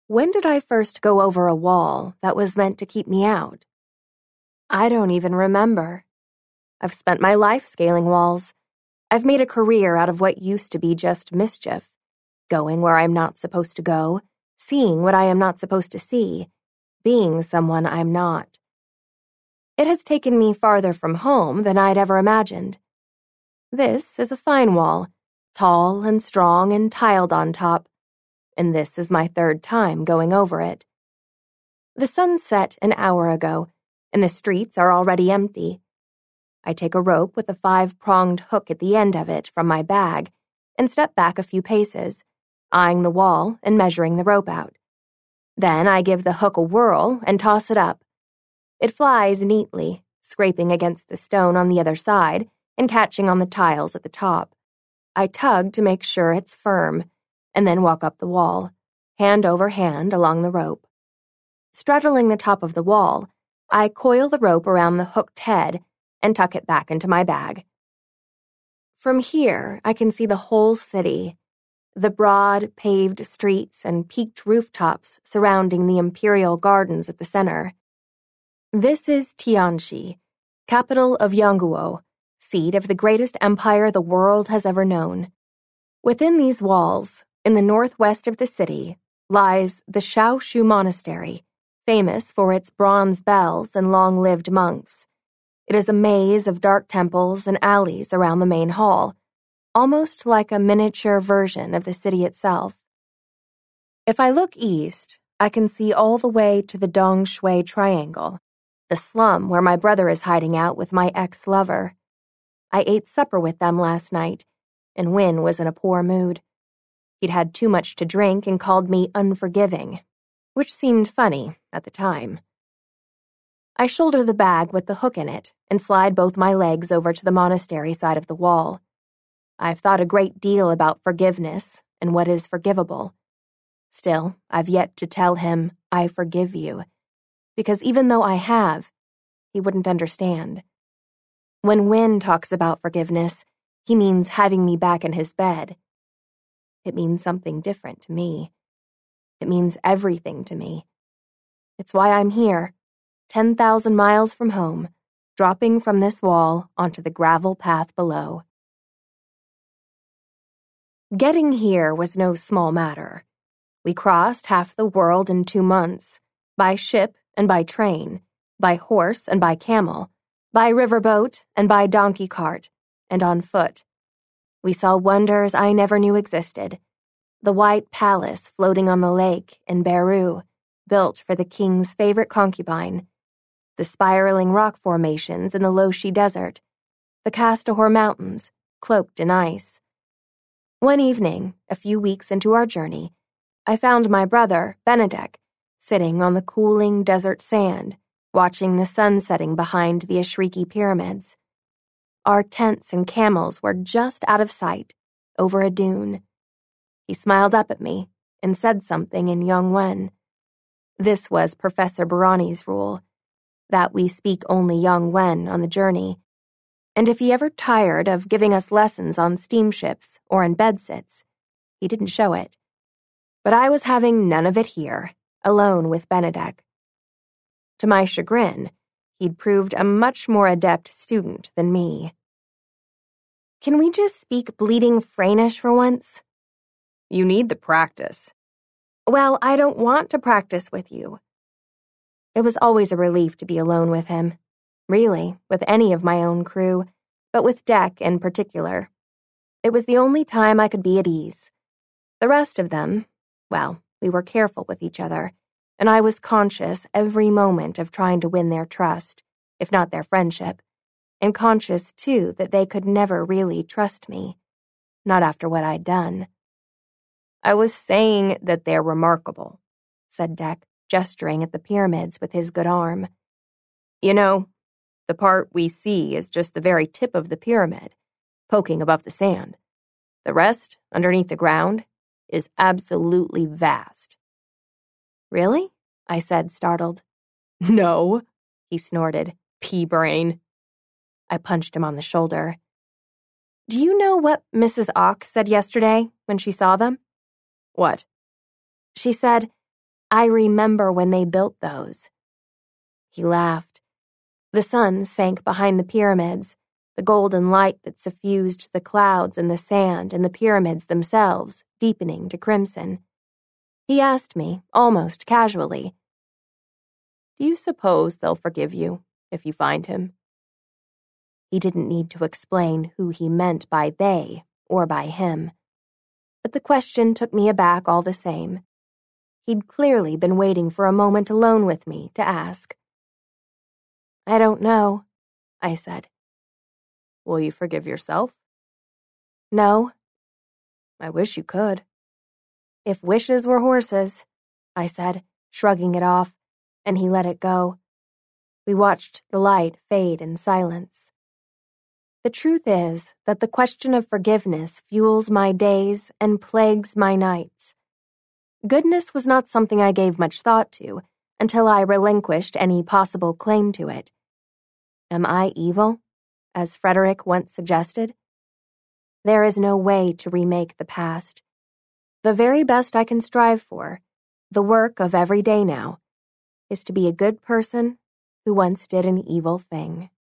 When did I first go over a wall that was meant to keep me out? I don't even remember. I've spent my life scaling walls. I've made a career out of what used to be just mischief, going where I'm not supposed to go, seeing what I am not supposed to see, being someone I'm not. It has taken me farther from home than I'd ever imagined. This is a fine wall, tall and strong and tiled on top, and this is my third time going over it. The sun set an hour ago, and the streets are already empty. I take a rope with a 5-pronged hook at the end of it from my bag and step back a few paces, eyeing the wall and measuring the rope out. Then I give the hook a whirl and toss it up. It flies neatly, scraping against the stone on the other side and catching on the tiles at the top. I tug to make sure it's firm, and then walk up the wall, hand over hand along the rope. Straddling the top of the wall, I coil the rope around the hooked head and tuck it back into my bag. From here, I can see the whole city, the broad, paved streets and peaked rooftops surrounding the imperial gardens at the center. This is Tianxi, capital of Yangguo, seat of the greatest empire the world has ever known. Within these walls, in the northwest of the city, lies the Shaoshu Monastery, famous for its bronze bells and long-lived monks. It is a maze of dark temples and alleys around the main hall, almost like a miniature version of the city itself. If I look east, I can see all the way to the Dongshui Triangle, the slum where my brother is hiding out with my ex-lover. I ate supper with them last night, and Win was in a poor mood. He'd had too much to drink and called me unforgiving, which seemed funny at the time. I shoulder the bag with the hook in it and slide both my legs over to the monastery side of the wall. I've thought a great deal about forgiveness and what is forgivable. Still, I've yet to tell him, I forgive you, because even though I have, he wouldn't understand. When Win talks about forgiveness, he means having me back in his bed. It means something different to me. It means everything to me. It's why I'm here, 10,000 miles from home, dropping from this wall onto the gravel path below. Getting here was no small matter. We crossed half the world in 2 months, by ship and by train, by horse and by camel, by riverboat and by donkey cart, and on foot. We saw wonders I never knew existed. The White Palace floating on the lake in Beru, built for the king's favorite concubine. The spiraling rock formations in the Loshi Desert. The Castahor Mountains, cloaked in ice. One evening, a few weeks into our journey, I found my brother, Benedek, sitting on the cooling desert sand, watching the sun setting behind the Ashriki pyramids. Our tents and camels were just out of sight, over a dune. He smiled up at me and said something in Yongwen. This was Professor Barani's rule, that we speak only Yongwen on the journey, and if he ever tired of giving us lessons on steamships or in bedsits, he didn't show it. But I was having none of it here, alone with Benedek. To my chagrin, he'd proved a much more adept student than me. Can we just speak bleeding Franish for once? You need the practice. Well, I don't want to practice with you. It was always a relief to be alone with him. Really, with any of my own crew, but with Dek in particular. It was the only time I could be at ease. The rest of them, well, we were careful with each other, and I was conscious every moment of trying to win their trust, if not their friendship, and conscious, too, that they could never really trust me, not after what I'd done. I was saying that they're remarkable, said Dek, gesturing at the pyramids with his good arm. You know, the part we see is just the very tip of the pyramid, poking above the sand. The rest, underneath the ground, is absolutely vast. Really? I said, startled. No, he snorted, pea-brain. I punched him on the shoulder. Do you know what Mrs. Ock said yesterday when she saw them? What? She said, I remember when they built those." He laughed. The sun sank behind the pyramids, the golden light that suffused the clouds and the sand and the pyramids themselves, deepening to crimson. He asked me, almost casually, "Do you suppose they'll forgive you if you find him?" He didn't need to explain who he meant by they or by him. But the question took me aback all the same. He'd clearly been waiting for a moment alone with me to ask. "I don't know," I said. "Will you forgive yourself?" "No." "I wish you could." "If wishes were horses," I said, shrugging it off, and he let it go. We watched the light fade in silence. The truth is that the question of forgiveness fuels my days and plagues my nights. Goodness was not something I gave much thought to until I relinquished any possible claim to it. Am I evil, as Frederick once suggested? There is no way to remake the past. The very best I can strive for, the work of every day now, is to be a good person who once did an evil thing.